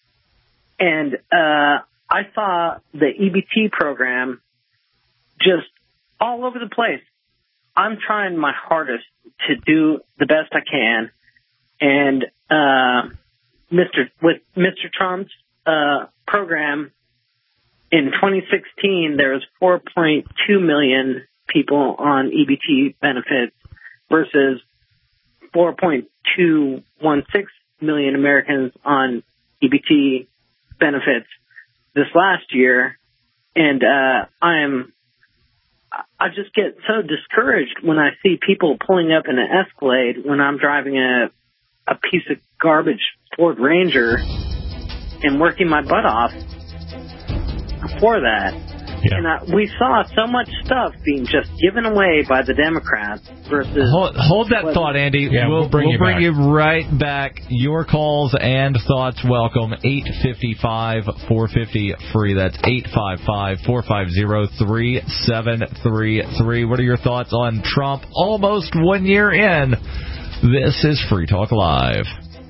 and uh, I saw the E B T program just all over the place. I'm trying my hardest to do the best I can, and uh, Mister with Mister Trump's uh, program in twenty sixteen, there was four point two million people on E B T benefits versus four point two one six million Americans on E B T benefits this last year, and uh, I am. I just get so discouraged when I see people pulling up in an Escalade when I'm driving a a piece of garbage Ford Ranger and working my butt off for that. Yeah. And uh, we saw so much stuff being just given away by the Democrats versus... Hold, hold that thought, Andy. Yeah, we'll, we'll bring, we'll you, bring back. you right back. Your calls and thoughts welcome. eight five five, four five zero, free. That's eight five five, four five zero, three seven three three. What are your thoughts on Trump almost one year in? This is Free Talk Live.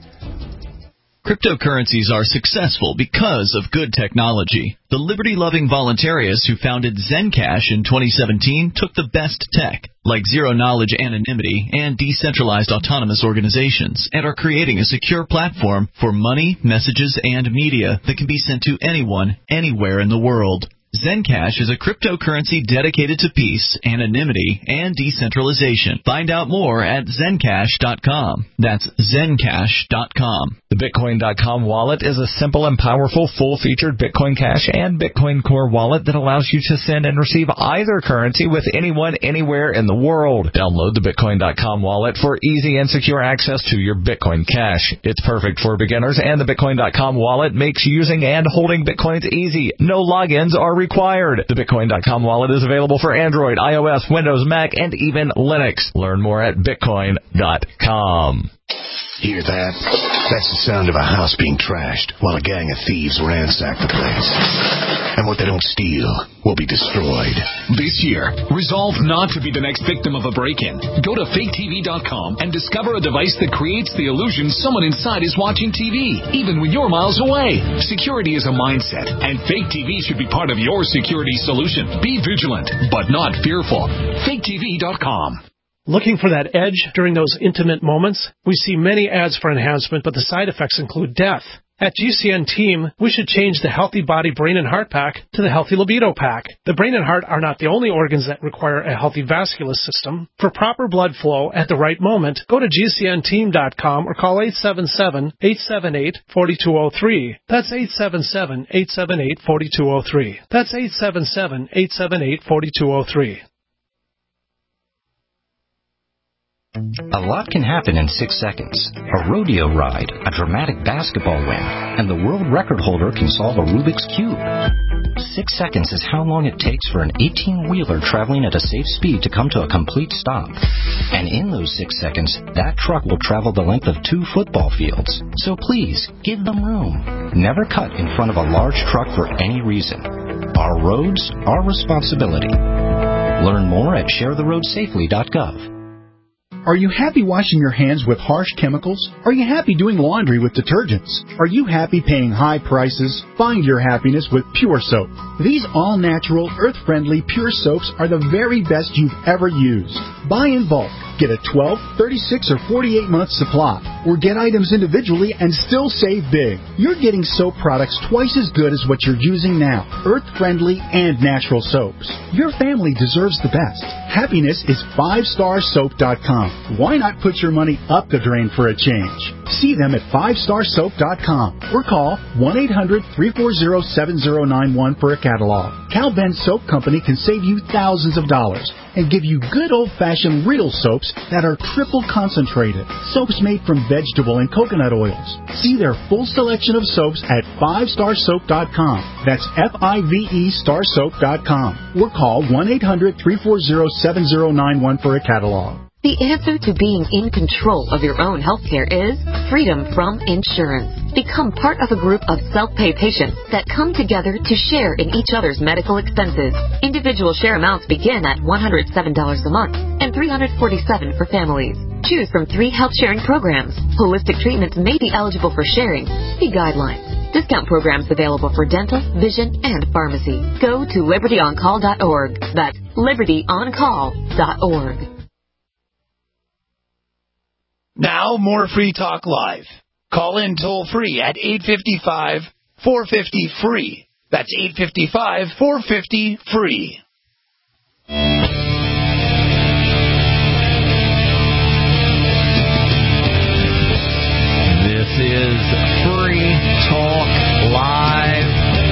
Cryptocurrencies are successful because of good technology. The liberty-loving voluntarists who founded Zencash in twenty seventeen took the best tech, like zero-knowledge anonymity and decentralized autonomous organizations, and are creating a secure platform for money, messages, and media that can be sent to anyone, anywhere in the world. Zencash is a cryptocurrency dedicated to peace, anonymity, and decentralization. Find out more at zencash dot com. That's zencash dot com. The Bitcoin dot com wallet is a simple and powerful full-featured Bitcoin Cash and Bitcoin Core wallet that allows you to send and receive either currency with anyone, anywhere in the world. Download the Bitcoin dot com wallet for easy and secure access to your Bitcoin Cash. It's perfect for beginners, and the Bitcoin dot com wallet makes using and holding Bitcoins easy. No logins are required. The Bitcoin dot com wallet is available for Android, iOS, Windows, Mac, and even Linux. Learn more at Bitcoin dot com. Hear that? That's the sound of a house being trashed while a gang of thieves ransack the place. And what they don't steal will be destroyed. This year, resolve not to be the next victim of a break-in. Go to fake T V dot com and discover a device that creates the illusion someone inside is watching T V, even when you're miles away. Security is a mindset, and Fake T V should be part of your security solution. Be vigilant, but not fearful. fake T V dot com. Looking for that edge during those intimate moments? We see many ads for enhancement, but the side effects include death. At G C N Team, we should change the Healthy Body, Brain, and Heart Pack to the Healthy Libido Pack. The brain and heart are not the only organs that require a healthy vascular system. For proper blood flow at the right moment, go to G C N team dot com or call eight seven seven, eight seven eight, four two zero three. That's eight seven seven, eight seven eight, four two zero three. That's eight seven seven, eight seven eight, four two zero three. A lot can happen in six seconds. A rodeo ride, a dramatic basketball win, and the world record holder can solve a Rubik's Cube. Six seconds is how long it takes for an eighteen-wheeler traveling at a safe speed to come to a complete stop. And in those six seconds, that truck will travel the length of two football fields. So please, give them room. Never cut in front of a large truck for any reason. Our roads, our responsibility. Learn more at share the road safely dot gov. Are you happy washing your hands with harsh chemicals? Are you happy doing laundry with detergents? Are you happy paying high prices? Find your happiness with Pure Soap. These all-natural, earth-friendly Pure Soaps are the very best you've ever used. Buy in bulk. Get a twelve, thirty-six, or forty-eight month supply. Or get items individually and still save big. You're getting soap products twice as good as what you're using now. Earth-friendly and natural soaps. Your family deserves the best. Happiness is five star soap dot com. Why not put your money up the drain for a change? See them at five star soap dot com or call one eight hundred, three four zero, seven zero nine one for a catalog. Cal Ben Soap Company can save you thousands of dollars and give you good old-fashioned real soaps that are triple concentrated. Soaps made from vegetable and coconut oils. See their full selection of soaps at five star soap dot com. That's F I V E star soap dot com. Or call one eight hundred, three four zero, seven zero nine one for a catalog. The answer to being in control of your own healthcare is freedom from insurance. Become part of a group of self-pay patients that come together to share in each other's medical expenses. Individual share amounts begin at one hundred seven dollars a month and three hundred forty-seven dollars for families. Choose from three health sharing programs. Holistic treatments may be eligible for sharing. See guidelines. Discount programs available for dental, vision, and pharmacy. Go to liberty on call dot org. That's liberty on call dot org. Now, more Free Talk Live. Call in toll free at eight five five, four five zero, free. That's eight five five, four five zero, free. This is Free Talk Live.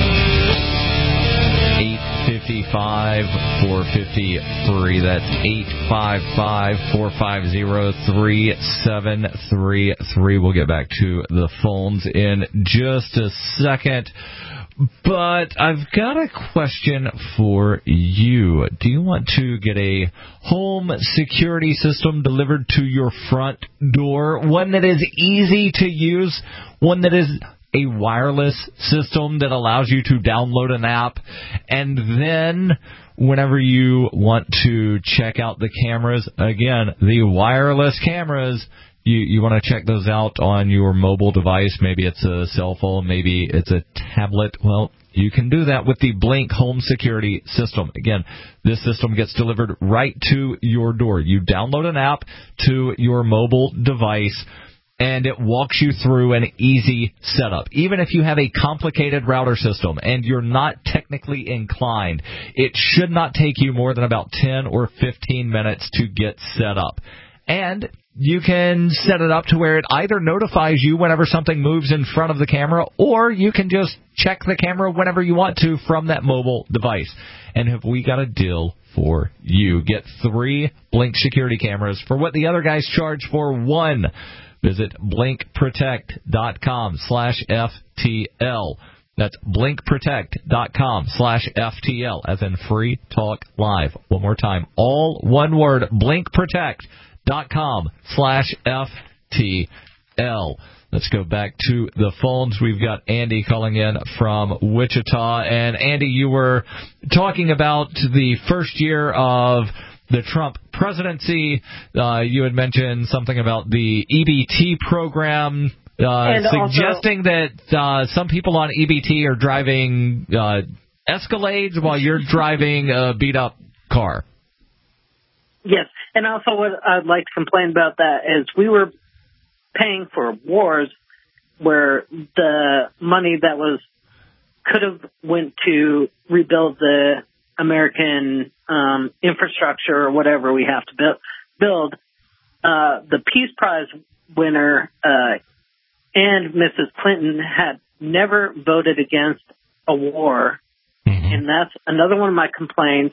eight five five, four five zero, free. That's eight five five, four five zero, three seven three three. We'll get back to the phones in just a second. But I've got a question for you. Do you want to get a home security system delivered to your front door? One that is easy to use, one that is a wireless system that allows you to download an app, and then whenever you want to check out the cameras, again, the wireless cameras, you, you want to check those out on your mobile device. Maybe it's a cell phone, maybe it's a tablet. Well, you can do that with the Blink Home Security System. Again, this system gets delivered right to your door. You download an app to your mobile device, and it walks you through an easy setup. Even if you have a complicated router system and you're not technically inclined, it should not take you more than about ten or fifteen minutes to get set up. And you can set it up to where it either notifies you whenever something moves in front of the camera, or you can just check the camera whenever you want to from that mobile device. And have we got a deal for you? Get three Blink security cameras for what the other guys charge for one. Visit blink protect dot com slash F T L. That's blink protect dot com slash F T L, as in Free Talk Live. One more time, all one word, blink protect dot com slash F T L. Let's go back to the phones. We've got Andy calling in from Wichita. And Andy, you were talking about the first year of the Trump presidency. Uh, you had mentioned something about the E B T program, uh, suggesting also that uh, some people on E B T are driving uh, Escalades while you're driving a beat-up car. Yes, and also what I'd like to complain about that is we were paying for wars where the money that was could have went to rebuild the American um, infrastructure or whatever we have to build. build. Uh, the Peace Prize winner uh, and Missus Clinton had never voted against a war, mm-hmm. and that's another one of my complaints.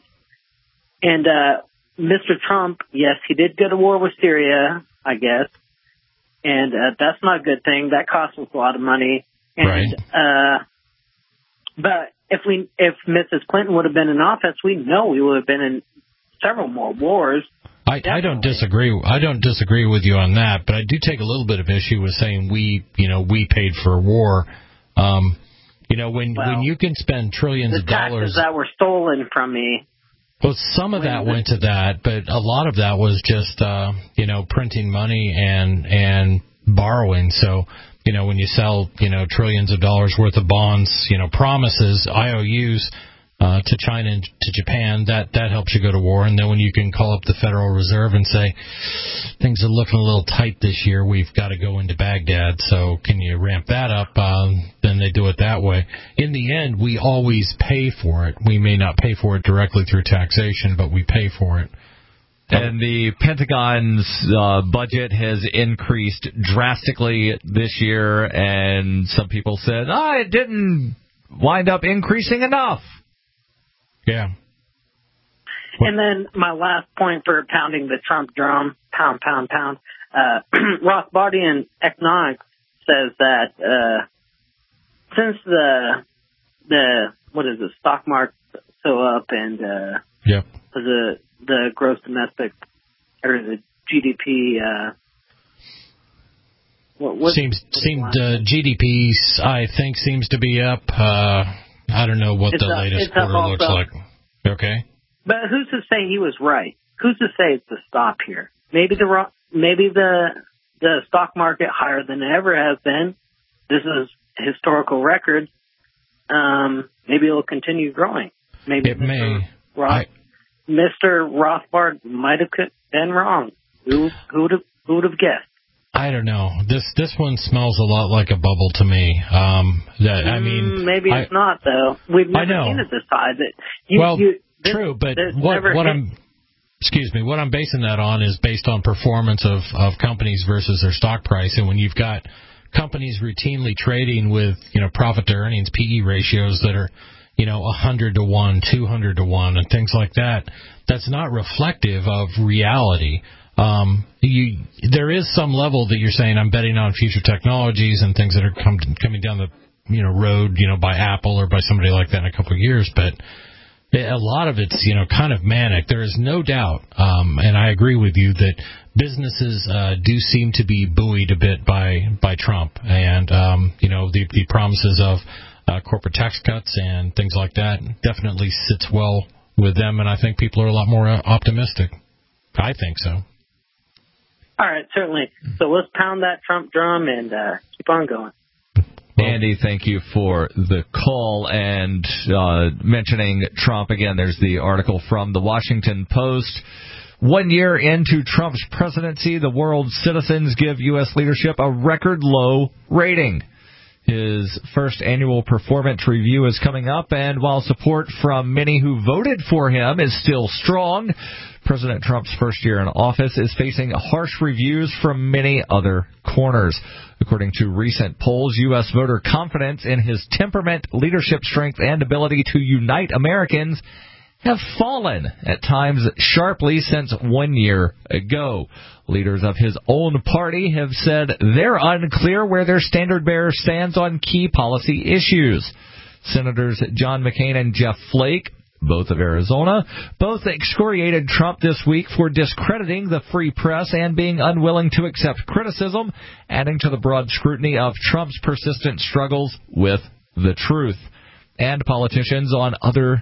And uh, Mister Trump, yes, he did go to war with Syria, I guess, and uh, that's not a good thing. That cost us a lot of money. And, right. Uh, but if we if Missus Clinton would have been in office, we know we would have been in several more wars. I, I don't disagree. I don't disagree with you on that, but I do take a little bit of issue with saying we, you know, we paid for war. Um, you know, when well, when you can spend trillions the of dollars taxes that were stolen from me. Well, some of that went to that, but a lot of that was just, uh, you know, printing money and and borrowing. So, you know, when you sell, you know, trillions of dollars worth of bonds, you know, promises, I O Us. Uh, to China and to Japan, that, that helps you go to war. And then when you can call up the Federal Reserve and say, things are looking a little tight this year, we've got to go into Baghdad, so can you ramp that up? Um, then they do it that way. In the end, we always pay for it. We may not pay for it directly through taxation, but we pay for it. And the Pentagon's uh, budget has increased drastically this year, and some people said, ah, it didn't wind up increasing enough. Yeah. And then my last point for pounding the Trump drum, pound, pound, pound, uh, Rothbardian Economics says that uh, since the, the what is it, stock market so up and uh, yep. the the gross domestic, or the G D P, uh, what, what seems, seemed uh, G D P, I think, seems to be up. Uh, I don't know what it's the up, latest quarter looks like. Okay. But who's to say he was right? Who's to say it's the stop here? Maybe the maybe the the stock market higher than it ever has been. This is a historical record. Um, maybe it'll continue growing. Maybe it Mister may. Roth, I... Mister Rothbard might have been wrong. Who who would have who would have guessed? I don't know. This this one smells a lot like a bubble to me. Um, that I mean, mm, maybe I, it's not though. We've never I know. seen it this high. That you, well, you, this, true, but this what what hit. I'm excuse me, what I'm basing that on is based on performance of of companies versus their stock price, and when you've got companies routinely trading with you know profit to earnings P E ratios that are you know one hundred to one, two hundred to one, and things like that, that's not reflective of reality. Um, you, there is some level that you're saying I'm betting on future technologies and things that are come, coming down the you know road, you know, by Apple or by somebody like that in a couple of years. But a lot of it's you know kind of manic. There is no doubt, um, and I agree with you that businesses uh, do seem to be buoyed a bit by by Trump and um, you know the the promises of uh, corporate tax cuts and things like that definitely sits well with them, and I think people are a lot more uh, optimistic. I think so. All right, certainly. So let's pound that Trump drum and uh, keep on going. Andy, thank you for the call and uh, mentioning Trump. Again, there's the article from the Washington Post. One year into Trump's presidency, the world's citizens give U S leadership a record low rating. His first annual performance review is coming up, and while support from many who voted for him is still strong, President Trump's first year in office is facing harsh reviews from many other corners. According to recent polls, U S voter confidence in his temperament, leadership strength, and ability to unite Americans have fallen at times sharply since one year ago. Leaders of his own party have said they're unclear where their standard-bearer stands on key policy issues. Senators John McCain and Jeff Flake, both of Arizona, both excoriated Trump this week for discrediting the free press and being unwilling to accept criticism, adding to the broad scrutiny of Trump's persistent struggles with the truth. And politicians on other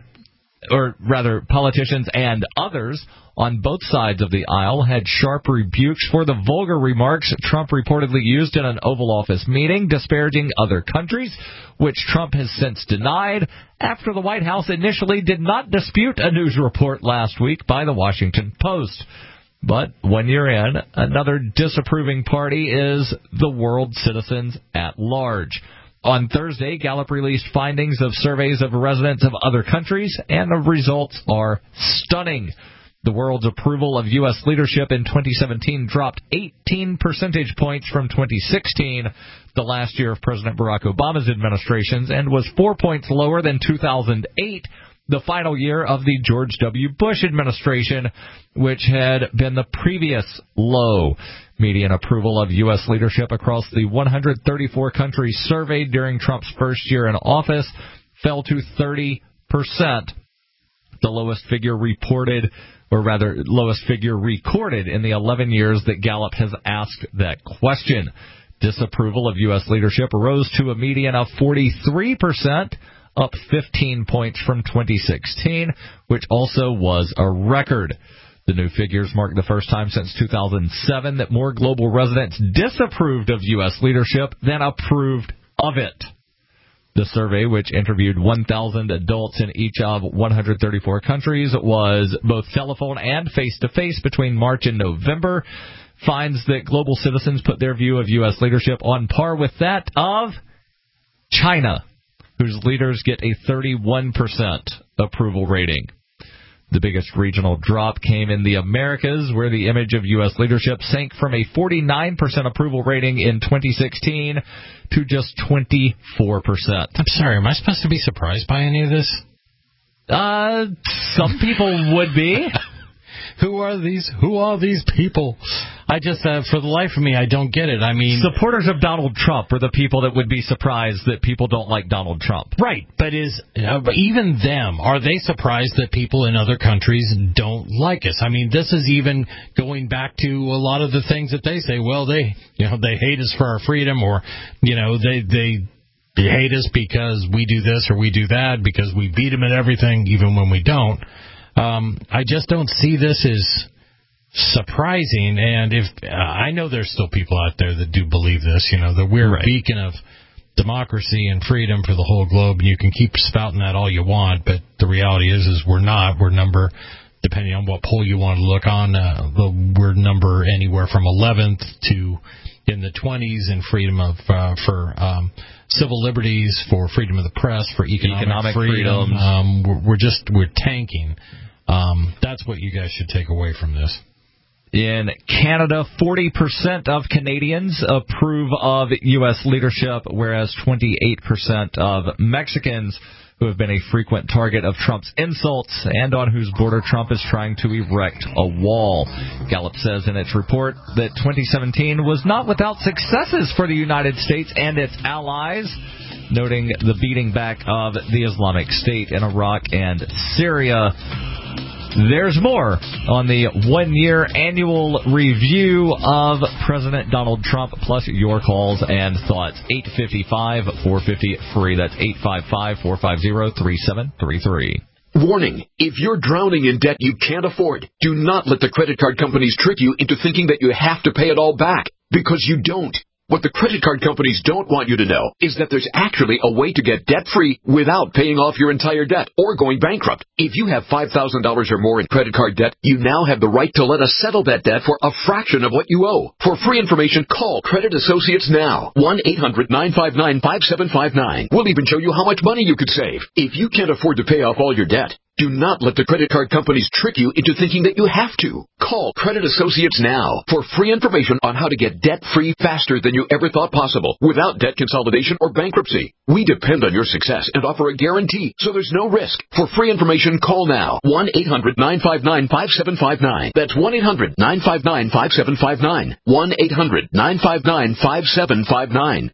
or rather politicians and others on both sides of the aisle had sharp rebukes for the vulgar remarks Trump reportedly used in an Oval Office meeting, disparaging other countries, which Trump has since denied after the White House initially did not dispute a news report last week by the Washington Post. But one year in, another disapproving party is the world citizens at large. On Thursday, Gallup released findings of surveys of residents of other countries, and the results are stunning. The world's approval of U S leadership in twenty seventeen dropped eighteen percentage points from twenty sixteen, the last year of President Barack Obama's administrations, and was four points lower than two thousand eight, the final year of the George W. Bush administration, which had been the previous low. Median approval of U S leadership across the one hundred thirty-four countries surveyed during Trump's first year in office fell to thirty percent, the lowest figure reported, or rather, lowest figure recorded in the eleven years that Gallup has asked that question. Disapproval of U S leadership rose to a median of forty-three percent, up fifteen points from twenty sixteen, which also was a record. The new figures mark the first time since two thousand seven that more global residents disapproved of U S leadership than approved of it. The survey, which interviewed one thousand adults in each of one hundred thirty-four countries, was both telephone and face-to-face between March and November, finds that global citizens put their view of U S leadership on par with that of China, whose leaders get a thirty-one percent approval rating. The biggest regional drop came in the Americas, where the image of U S leadership sank from a forty-nine percent approval rating in twenty sixteen to just twenty-four percent. I'm sorry, am I supposed to be surprised by any of this? Uh, some people would be. Who are these? Who are these people? I just, uh, for the life of me, I don't get it. I mean, supporters of Donald Trump are the people that would be surprised that people don't like Donald Trump. Right, but is uh, even them, are they surprised that people in other countries don't like us? I mean, this is even going back to a lot of the things that they say. Well, they, you know, they hate us for our freedom, or you know, they they. They hate us because we do this or we do that, because we beat them at everything, even when we don't. Um, I just don't see this as surprising. And if uh, I know there's still people out there that do believe this, you know, that we're right. a beacon of democracy and freedom for the whole globe, and you can keep spouting that all you want, but the reality is, is we're not. We're number, depending on what poll you want to look on, uh, we're number anywhere from eleventh to in the twenties in freedom of uh, for um, civil liberties, for freedom of the press, for economic, economic freedom. freedoms. Um, we're, we're just we're tanking. Um, that's what you guys should take away from this. In Canada, forty percent of Canadians approve of U S leadership, whereas twenty-eight percent of Mexicans, who have been a frequent target of Trump's insults and on whose border Trump is trying to erect a wall. Gallup says in its report that twenty seventeen was not without successes for the United States and its allies, noting the beating back of the Islamic State in Iraq and Syria. There's more on the one-year annual review of President Donald Trump, plus your calls and thoughts. eight five five, four five zero, free. That's eight five five, four five zero, three seven three three. Warning, if you're drowning in debt you can't afford, do not let the credit card companies trick you into thinking that you have to pay it all back, because you don't. What the credit card companies don't want you to know is that there's actually a way to get debt-free without paying off your entire debt or going bankrupt. If you have five thousand dollars or more in credit card debt, you now have the right to let us settle that debt for a fraction of what you owe. For free information, call Credit Associates now. one eight hundred nine five nine five seven five nine. We'll even show you how much money you could save. If you can't afford to pay off all your debt, do not let the credit card companies trick you into thinking that you have to. Call Credit Associates now for free information on how to get debt-free faster than you ever thought possible without debt consolidation or bankruptcy. We depend on your success and offer a guarantee, so there's no risk. For free information, call now. one eight hundred nine five nine five seven five nine. That's one eight hundred nine five nine five seven five nine. one eight hundred nine five nine five seven five nine.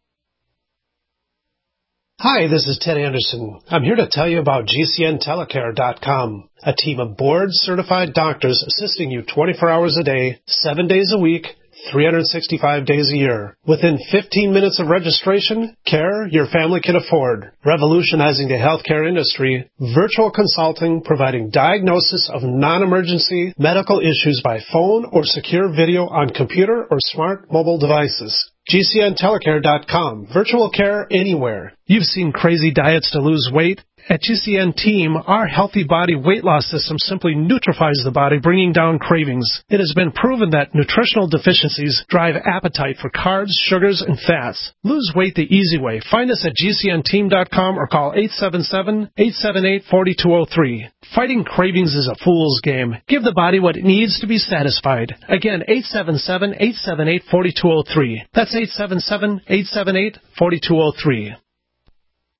Hi, this is Ted Anderson. I'm here to tell you about G C N telecare dot com, a team of board-certified doctors assisting you twenty-four hours a day, seven days a week, three hundred sixty-five days a year. Within fifteen minutes of registration, care your family can afford. Revolutionizing the healthcare industry, virtual consulting providing diagnosis of non-emergency medical issues by phone or secure video on computer or smart mobile devices. G C N telecare dot com. Virtual care anywhere. You've seen crazy diets to lose weight. At G C N Team, our Healthy Body Weight Loss System simply neutralizes the body, bringing down cravings. It has been proven that nutritional deficiencies drive appetite for carbs, sugars, and fats. Lose weight the easy way. Find us at G C N team dot com or call eight seven seven, eight seven eight, four two zero three. Fighting cravings is a fool's game. Give the body what it needs to be satisfied. Again, eight seven seven, eight seven eight, four two zero three. That's eight seven seven, eight seven eight, four two zero three.